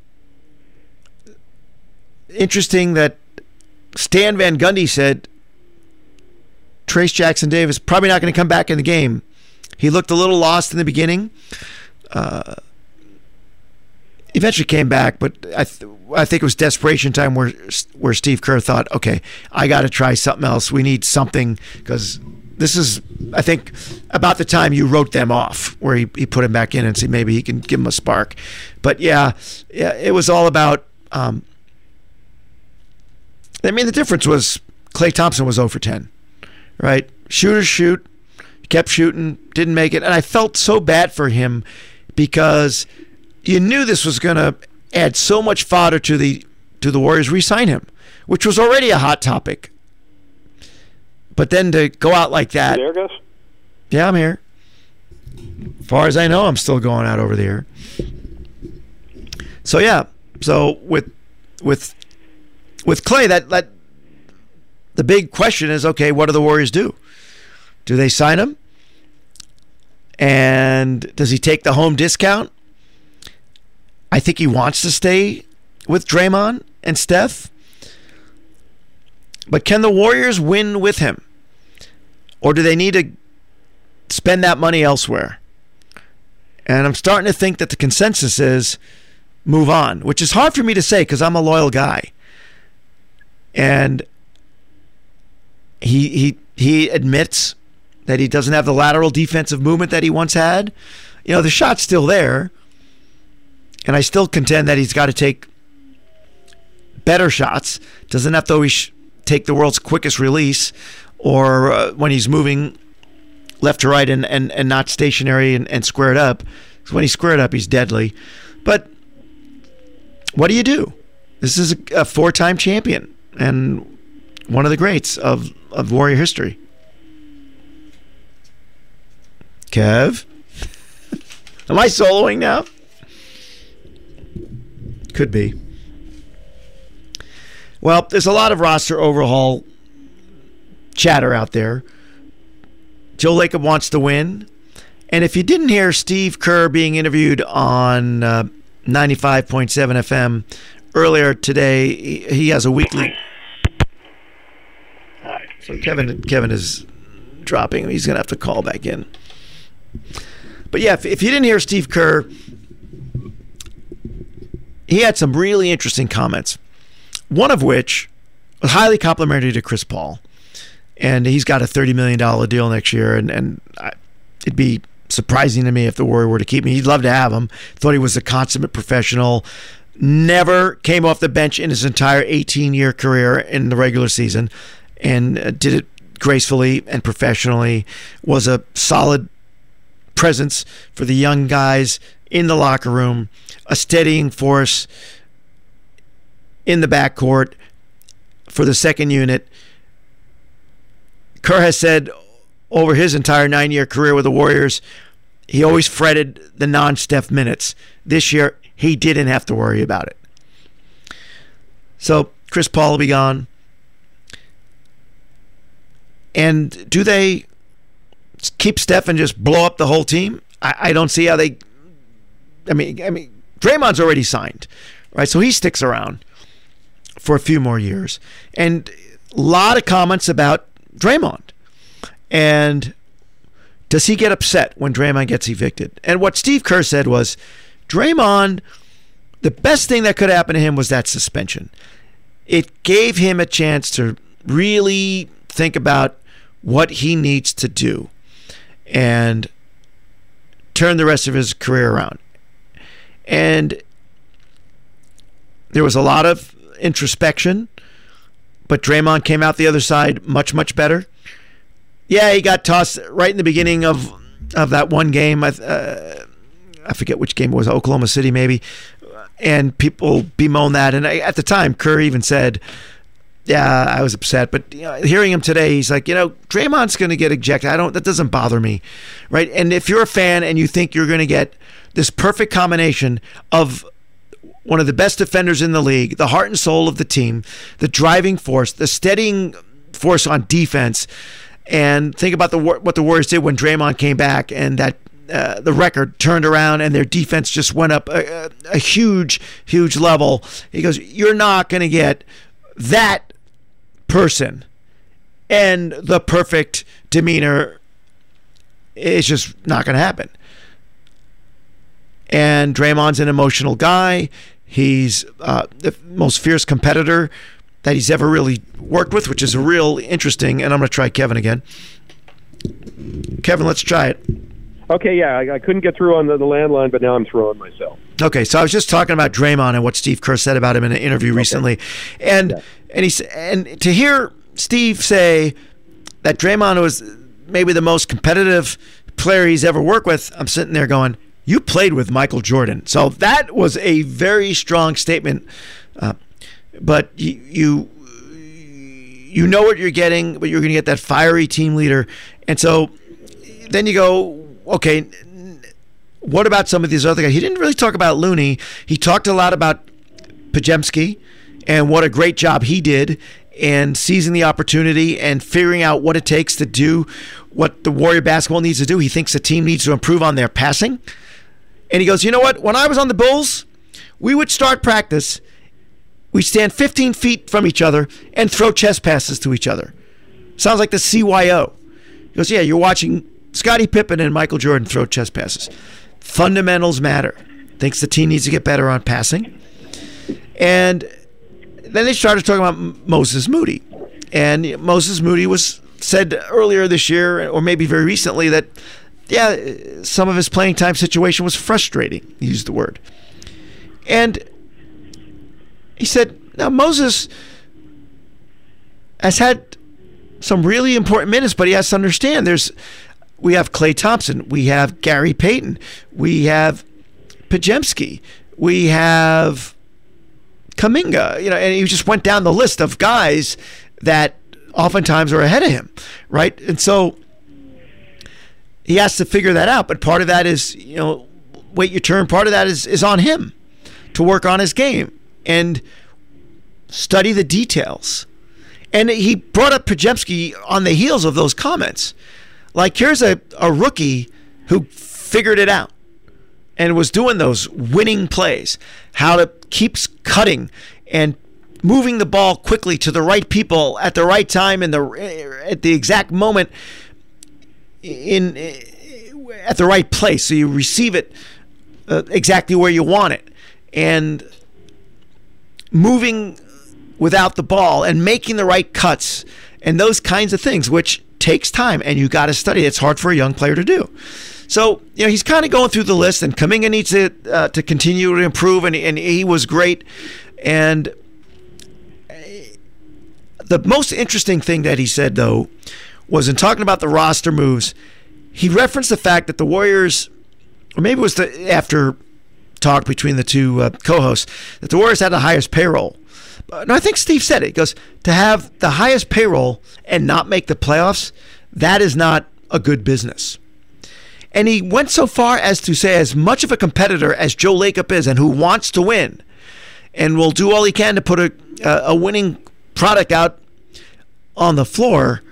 interesting that Stan Van Gundy said Trayce Jackson-Davis probably not going to come back in the game. He looked a little lost in the beginning. Eventually came back, but I think it was desperation time where Steve Kerr thought, okay, I got to try something else. We need something, because this is, I think, about the time you wrote them off, where he put him back in and said maybe he can give him a spark. But yeah, it was all about. I mean, the difference was Klay Thompson was 0 for 10, right? Shooters shoot, kept shooting, didn't make it, and I felt so bad for him because you knew this was going to add so much fodder to the Warriors re-sign him, which was already a hot topic. But then to go out like that. You there, Gus? Yeah, I'm here. As far as I know, I'm still going out over there. So yeah, so with Klay, that the big question is, okay, what do the Warriors do? Do they sign him? And does he take the home discount? I think he wants to stay with Draymond and Steph. But can the Warriors win with him? Or do they need to spend that money elsewhere? And I'm starting to think that the consensus is move on, which is hard for me to say because I'm a loyal guy. And he admits that he doesn't have the lateral defensive movement that he once had. The shot's still there. And I still contend that he's got to take better shots. Doesn't have to always take the world's quickest release, or when he's moving left to right and not stationary and squared up. So when he's squared up, he's deadly. But what do you do? This is a 4-time champion and one of the greats of Warrior history. Kev? Am I soloing now? Could be. Well, there's a lot of roster overhaul chatter out there. Joe Lacob wants to win. And if you didn't hear Steve Kerr being interviewed on 95.7 FM earlier today, he has a weekly... All right, so Kevin is dropping. He's going to have to call back in. But yeah, if you didn't hear Steve Kerr, he had some really interesting comments. One of which was highly complimentary to Chris Paul. And he's got a $30 million deal next year. And it'd be surprising to me if the Warrior were to keep him. He'd love to have him. Thought he was a consummate professional. Never came off the bench in his entire 18-year career in the regular season. And did it gracefully and professionally. Was a solid presence for the young guys in the locker room. A steadying force in the backcourt for the second unit. Kerr has said over his entire 9-year career with the Warriors, he always fretted the non-Steph minutes. This year, he didn't have to worry about it. So, Chris Paul will be gone. And do they keep Steph and just blow up the whole team? I don't see how they... I mean, Draymond's already signed, right? So he sticks around for a few more years. And a lot of comments about Draymond. And does he get upset when Draymond gets evicted? And what Steve Kerr said was, Draymond, the best thing that could happen to him was that suspension. It gave him a chance to really think about what he needs to do and turn the rest of his career around. And there was a lot of introspection, but Draymond came out the other side much, much better. Yeah, he got tossed right in the beginning of that one game. I forget which game it was, Oklahoma City maybe, and people bemoaned that. And at the time, Kerr even said, yeah, I was upset. But hearing him today, he's like, Draymond's going to get ejected. That doesn't bother me, right? And if you're a fan and you think you're going to get this perfect combination of one of the best defenders in the league, the heart and soul of the team, the driving force, the steadying force on defense, and think about what the Warriors did when Draymond came back and that the record turned around and their defense just went up a huge, huge level. He goes, you're not going to get that person and the perfect demeanor. It's just not going to happen. And Draymond's an emotional guy. He's the most fierce competitor that he's ever really worked with, which is real interesting. And I'm going to try Kevin again. Kevin, let's try it. Okay, yeah, I couldn't get through on the landline, but now I'm throwing myself. Okay, so I was just talking about Draymond and what Steve Kerr said about him in an interview recently. And and to hear Steve say that Draymond was maybe the most competitive player he's ever worked with, I'm sitting there going, you played with Michael Jordan. So that was a very strong statement. But you know what you're getting, but you're going to get that fiery team leader. And so then you go, okay, what about some of these other guys? He didn't really talk about Looney. He talked a lot about Podziemski and what a great job he did and seizing the opportunity and figuring out what it takes to do what the Warrior basketball needs to do. He thinks the team needs to improve on their passing. And he goes, you know what? When I was on the Bulls, we would start practice. We'd stand 15 feet from each other and throw chest passes to each other. Sounds like the CYO. He goes, yeah, you're watching Scottie Pippen and Michael Jordan throw chest passes. Fundamentals matter. Thinks the team needs to get better on passing. And then they started talking about Moses Moody. And Moses Moody was said earlier this year, or maybe very recently, that, yeah, some of his playing time situation was frustrating. He used the word. And he said, now Moses has had some really important minutes, but he has to understand we have Klay Thompson, we have Gary Payton, we have Podziemski, we have Kuminga, and he just went down the list of guys that oftentimes are ahead of him, right? And so he has to figure that out. But part of that is, wait your turn. Part of that is on him to to work on his game and study the details. And he brought up Podziemski on the heels of those comments. Like, here's a rookie who figured it out and was doing those winning plays, how to keep cutting and moving the ball quickly to the right people at the right time and at the exact moment at the right place, so you receive it exactly where you want it, and moving without the ball and making the right cuts and those kinds of things, which takes time and you got to study. It's hard for a young player to do. So, he's kind of going through the list, and Kuminga needs to continue to improve, and he was great. And the most interesting thing that he said, though, was in talking about the roster moves, he referenced the fact that the Warriors, or maybe it was the after talk between the two co-hosts, that the Warriors had the highest payroll. No, I think Steve said it. He goes, to have the highest payroll and not make the playoffs, that is not a good business. And he went so far as to say, as much of a competitor as Joe Lacob is and who wants to win and will do all he can to put a winning product out on the floor,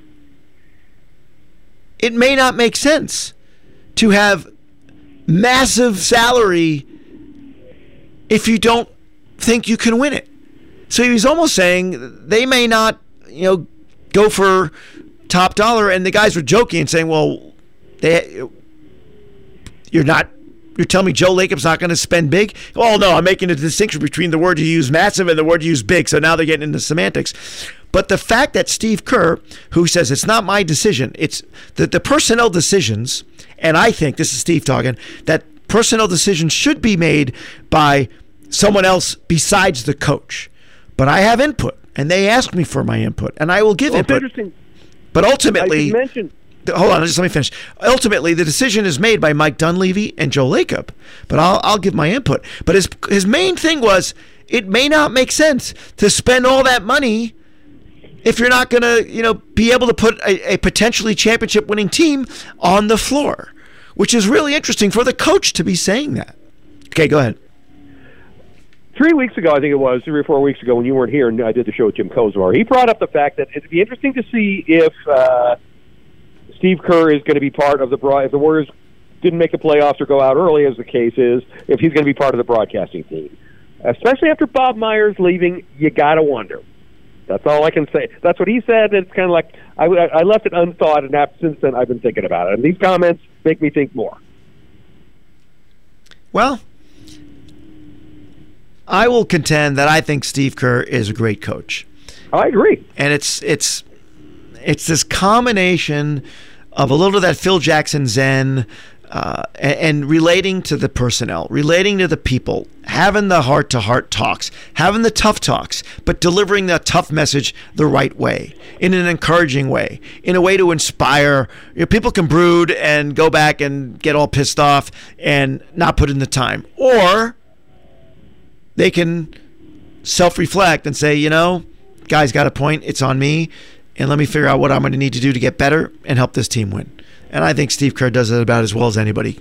it may not make sense to have massive salary if you don't think you can win it. So he's almost saying they may not, go for top dollar, and the guys were joking and saying, well, you're telling me Joe Lacob's not going to spend big? Oh, no, I'm making a distinction between the word you use massive and the word you use big, so now they're getting into semantics. But the fact that Steve Kerr, who says it's not my decision, it's the personnel decisions, and I think, this is Steve talking, that personnel decisions should be made by someone else besides the coach. But I have input, and they ask me for my input, and I will give input. Interesting. But ultimately, hold on, just let me finish. Ultimately, the decision is made by Mike Dunleavy and Joe Lacob, but I'll give my input. But his main thing was, it may not make sense to spend all that money if you're not going to, be able to put a potentially championship-winning team on the floor, which is really interesting for the coach to be saying that. Okay, go ahead. 3 weeks ago, I think it was, 3 or 4 weeks ago, when you weren't here, and I did the show with Jim Kozar, he brought up the fact that it'd be interesting to see if Steve Kerr is going to be part of if the Warriors didn't make the playoffs or go out early, as the case is, if he's going to be part of the broadcasting team. Especially after Bob Myers leaving, you got to wonder. That's all I can say. That's what he said, and it's kind of like, I left it unthought, and since then I've been thinking about it. And these comments make me think more. Well, I will contend that I think Steve Kerr is a great coach. I agree. And it's this combination of a little of that Phil Jackson zen and relating to the personnel, relating to the people, having the heart-to-heart talks, having the tough talks, but delivering that tough message the right way, in an encouraging way, in a way to inspire. People can brood and go back and get all pissed off and not put in the time. Or they can self-reflect and say, guy's got a point, it's on me, and let me figure out what I'm going to need to do to get better and help this team win. And I think Steve Kerr does it about as well as anybody.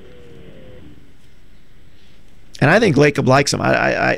And I think Lacob likes him. I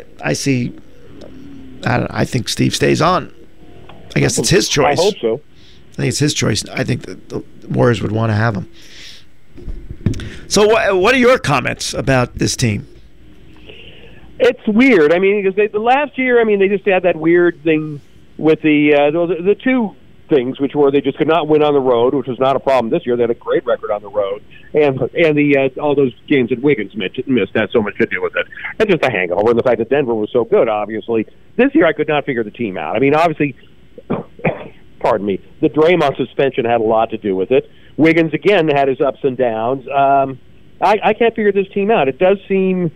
think Steve stays on. I guess it's his choice. I hope so. I think it's his choice. I think the Warriors would want to have him. So what are your comments about this team? It's weird. I mean, because the last year, they just had that weird thing with the two things, which were they just could not win on the road, which was not a problem this year. They had a great record on the road, and the all those games that Wiggins missed had so much to do with it. And just a hangover, and the fact that Denver was so good, obviously. This year, I could not figure the team out. Obviously, pardon me, the Draymond suspension had a lot to do with it. Wiggins, again, had his ups and downs. I can't figure this team out. It does seem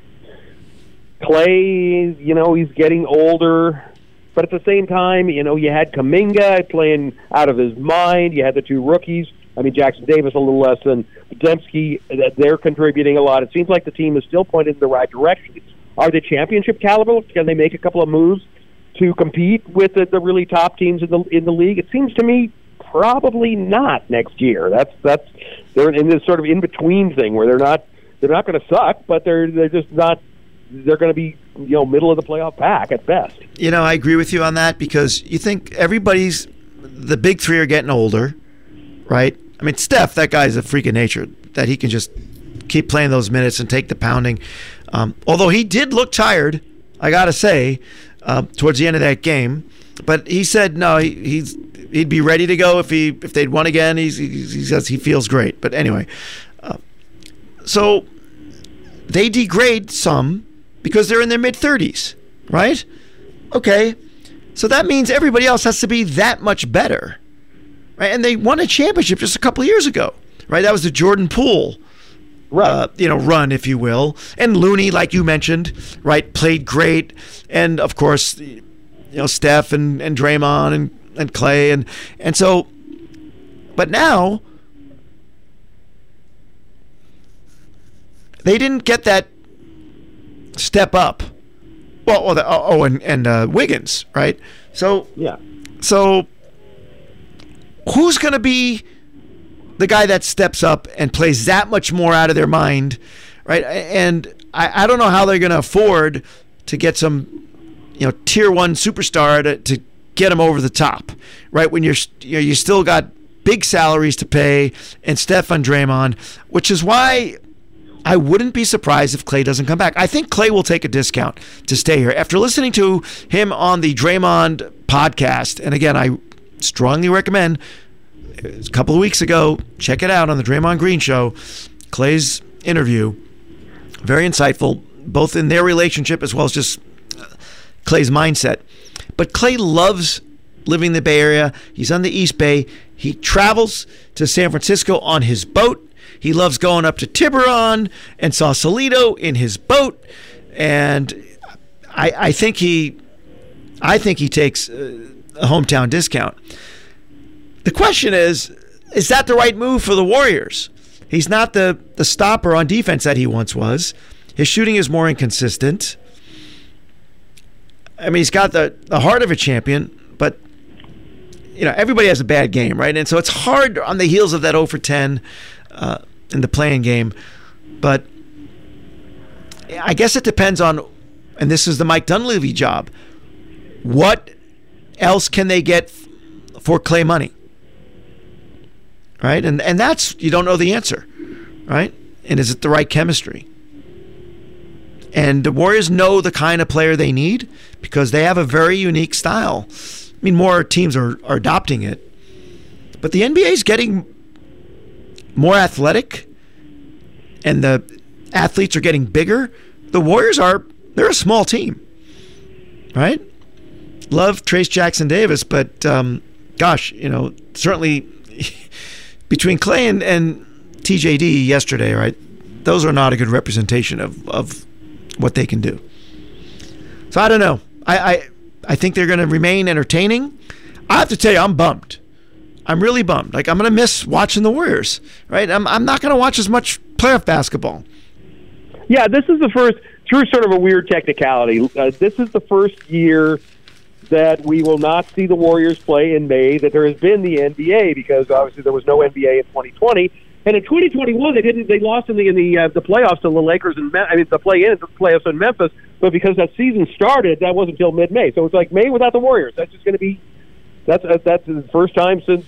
Clay, he's getting older, but at the same time, you had Kuminga playing out of his mind. You had the two rookies. Jackson Davis a little less than Podziemski. They're contributing a lot. It seems like the team is still pointed in the right direction. Are they championship caliber? Can they make a couple of moves to compete with the really top teams in the league? It seems to me probably not next year. That's they're in this sort of in between thing where they're not going to suck, but they're just not they're going to be middle of the playoff pack at best. I agree with you on that because you think the big three are getting older, right? I mean, Steph, that guy's a freak of nature that he can just keep playing those minutes and take the pounding. Although he did look tired, I got to say, towards the end of that game. But he said no, he'd be ready to go if they'd won again. He says he feels great. But anyway, so they degrade some because they're in their mid-30s, right? Okay, so that means everybody else has to be that much better, right? And they won a championship just a couple of years ago, right? That was the Jordan Poole, right? Run, if you will. And Looney, like you mentioned, right, played great, and of course, Steph and Draymond and Clay and so, but now they didn't get that step up. Well, and Wiggins, right? So yeah. So who's going to be the guy that steps up and plays that much more out of their mind, right? And I don't know how they're going to afford to get some, tier one superstar to get them over the top, right? When you still got big salaries to pay and Steph and Draymond, which is why I wouldn't be surprised if Clay doesn't come back. I think Clay will take a discount to stay here. After listening to him on the Draymond podcast, and again, I strongly recommend, a couple of weeks ago, check it out on the Draymond Green Show, Clay's interview, very insightful, both in their relationship as well as just Clay's mindset. But Clay loves living in the Bay Area. He's on the East Bay. He travels to San Francisco on his boat. He loves going up to Tiburon and Sausalito in his boat, and I think he takes a hometown discount. The question is that the right move for the Warriors? He's not the stopper on defense that he once was. His shooting is more inconsistent. I mean, he's got the heart of a champion, but everybody has a bad game, right? And so it's hard on the heels of that 0 for 10 in the playing game. But I guess it depends on, and this is the Mike Dunleavy job, what else can they get for Clay money? Right? And that's, you don't know the answer, right? And is it the right chemistry? And the Warriors know the kind of player they need because they have a very unique style. I mean, more teams are adopting it. But the NBA is getting more athletic, and the athletes are getting bigger. The Warriors they're a small team, right? Love Trace Jackson Davis, but certainly between Clay and TJD yesterday, right? Those are not a good representation of what they can do. So I don't know. I think they're going to remain entertaining. I have to tell you, I'm bummed. I'm really bummed. Like, I'm going to miss watching the Warriors, right? I'm not going to watch as much playoff basketball. Yeah, this is the first, through sort of a weird technicality, this is the first year that we will not see the Warriors play in May that there has been the NBA, because obviously there was no NBA in 2020. And in 2021, they lost in the playoffs to the Lakers and the playoffs in Memphis. But because that season started, that wasn't until mid-May. So it's like May without the Warriors. That's just going to be that's the first time since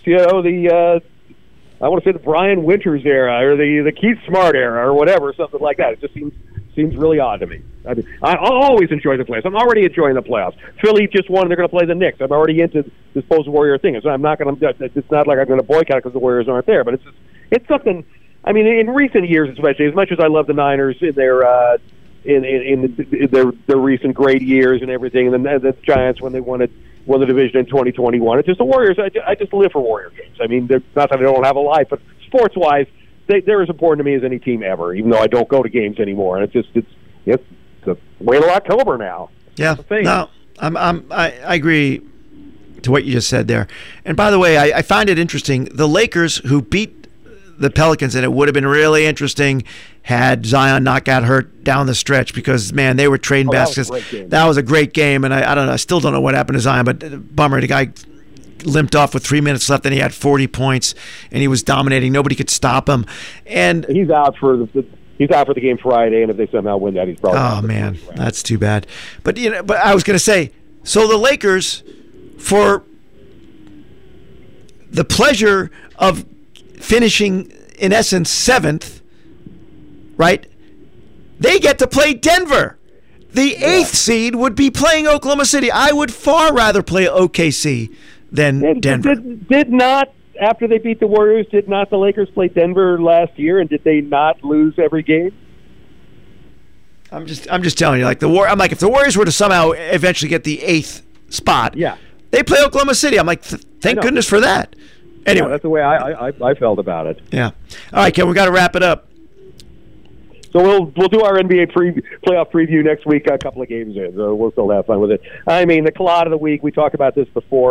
I want to say the Brian Winters era or the Keith Smart era or whatever, something like that. It just seems really odd to me. I mean, I always enjoy the playoffs. I'm already enjoying the playoffs. Philly just won; they're going to play the Knicks. I'm already into this post-Warrior thing. So I'm not going to. It's not like I'm going to boycott because the Warriors aren't there. But it's something. I mean, in recent years, especially, as much as I love the Niners in their their recent great years and everything, and then the Giants when they won the division in 2021. It's just the Warriors. I just live for Warrior games. I mean, not that I don't have a life, but sports-wise, they're as important to me as any team ever. Even though I don't go to games anymore, and it's wait till October now. Yeah, no, I agree to what you just said there. And by the way, I find it interesting. The Lakers, who beat the Pelicans, and it would have been really interesting had Zion not got hurt down the stretch, because, man, they were trading baskets. That was a great game, and I don't know. I still don't know what happened to Zion, but bummer. The guy limped off with 3 minutes left, and he had 40 points, and he was dominating. Nobody could stop him. And he's out for the He's out for the game Friday, and if they somehow win that, he's probably Oh man, that's too bad. But but I was going to say, so the Lakers, for the pleasure of finishing in essence 7th, right? They get to play Denver. The 8th seed would be playing Oklahoma City. I would far rather play OKC than Denver. Did not, after they beat the Warriors, did not the Lakers play Denver last year, and did they not lose every game? I'm just telling you, like I'm like, if the Warriors were to somehow eventually get the 8th spot, yeah, they play Oklahoma City. I'm like, thank goodness for that. Anyway, that's the way I felt about it. Yeah. All right, Ken, we got to wrap it up. So we'll do our NBA playoff preview next week. A couple of games in, so we'll still have fun with it. I mean, the collide of the week. We talked about this before.